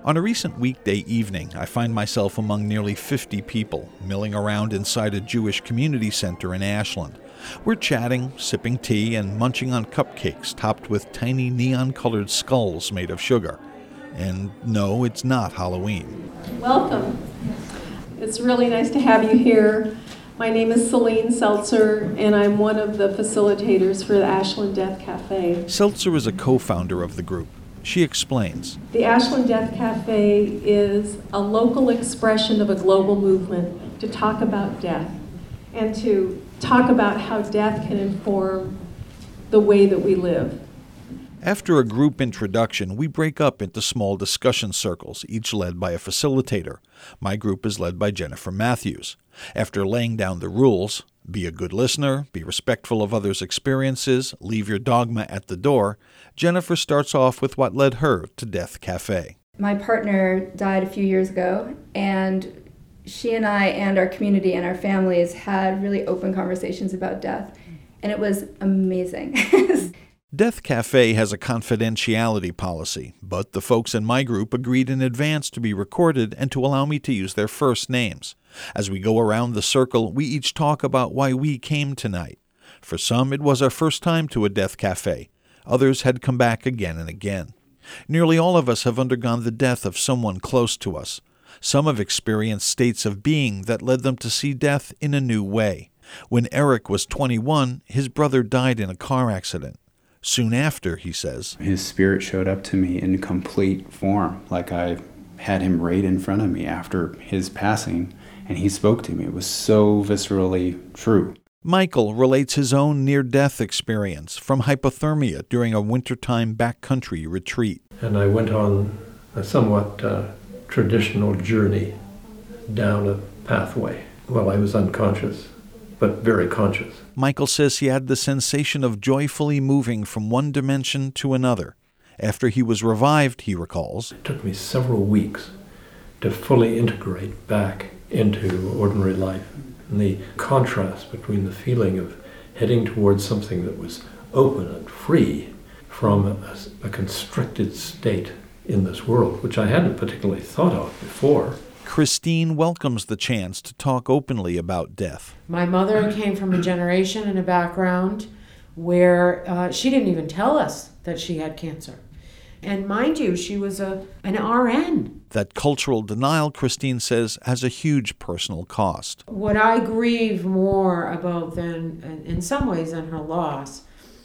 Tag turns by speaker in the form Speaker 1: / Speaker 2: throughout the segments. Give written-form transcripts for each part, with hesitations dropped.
Speaker 1: On a recent weekday evening, I find myself among nearly 50 people, milling around inside a Jewish community center in Ashland. We're chatting, sipping tea, and munching on cupcakes topped with tiny neon-colored skulls made of sugar. And no, it's not Halloween.
Speaker 2: Welcome. It's really nice to have you here. My name is Celine Seltzer, and I'm one of the facilitators for the Ashland Death Cafe.
Speaker 1: Seltzer is a co-founder of the group. She explains.
Speaker 2: The Ashland Death Cafe is a local expression of a global movement to talk about death and to talk about how death can inform the way that we live.
Speaker 1: After a group introduction, we break up into small discussion circles, each led by a facilitator. My group is led by Jennifer Matthews. After laying down the rules, be a good listener, be respectful of others' experiences, leave your dogma at the door, Jennifer starts off with what led her to Death Cafe.
Speaker 3: My partner died a few years ago, and she and I and our community and our families had really open conversations about death, and it was amazing.
Speaker 1: Death Cafe has a confidentiality policy, but the folks in my group agreed in advance to be recorded and to allow me to use their first names. As we go around the circle, we each talk about why we came tonight. For some, it was our first time to a Death Cafe. Others had come back again and again. Nearly all of us have undergone the death of someone close to us. Some have experienced states of being that led them to see death in a new way. When Eric was 21, his brother died in a car accident. Soon after, he says,
Speaker 4: his spirit showed up to me in complete form, like I had him right in front of me after his passing, and he spoke to me. It was so viscerally true.
Speaker 1: Michael relates his own near-death experience from hypothermia during a wintertime backcountry retreat.
Speaker 5: And I went on a somewhat traditional journey down a pathway while I was unconscious, but very conscious.
Speaker 1: Michael says he had the sensation of joyfully moving from one dimension to another. After he was revived, he recalls,
Speaker 5: it took me several weeks to fully integrate back into ordinary life. And the contrast between the feeling of heading towards something that was open and free from a constricted state in this world, which I hadn't particularly thought of before.
Speaker 1: Christine welcomes the chance to talk openly about death.
Speaker 6: My mother came from a generation and a background where she didn't even tell us that she had cancer. And mind you, she was an RN.
Speaker 1: That cultural denial, Christine says, has a huge personal cost.
Speaker 6: What I grieve more about than, in some ways, than her loss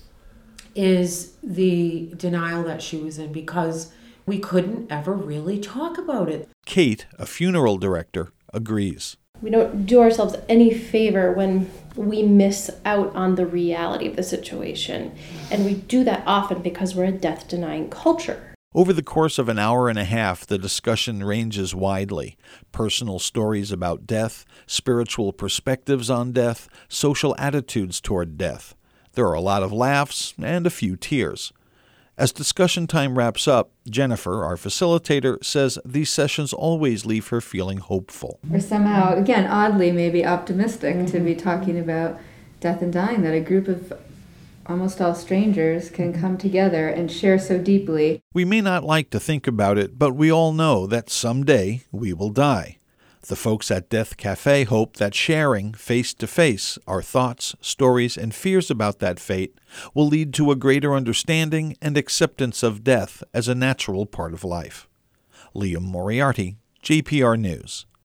Speaker 6: is the denial that she was in, because we couldn't ever really talk about it.
Speaker 1: Kate, a funeral director, agrees.
Speaker 7: We don't do ourselves any favor when we miss out on the reality of the situation. And we do that often because we're a death-denying culture.
Speaker 1: Over the course of an hour and a half, the discussion ranges widely. Personal stories about death, spiritual perspectives on death, social attitudes toward death. There are a lot of laughs and a few tears. As discussion time wraps up, Jennifer, our facilitator, says these sessions always leave her feeling hopeful.
Speaker 3: Or somehow, again, oddly, maybe optimistic to be talking about death and dying, that a group of almost all strangers can come together and share so deeply.
Speaker 1: We may not like to think about it, but we all know that someday we will die. The folks at Death Cafe hope that sharing face-to-face our thoughts, stories, and fears about that fate will lead to a greater understanding and acceptance of death as a natural part of life. Liam Moriarty, JPR News.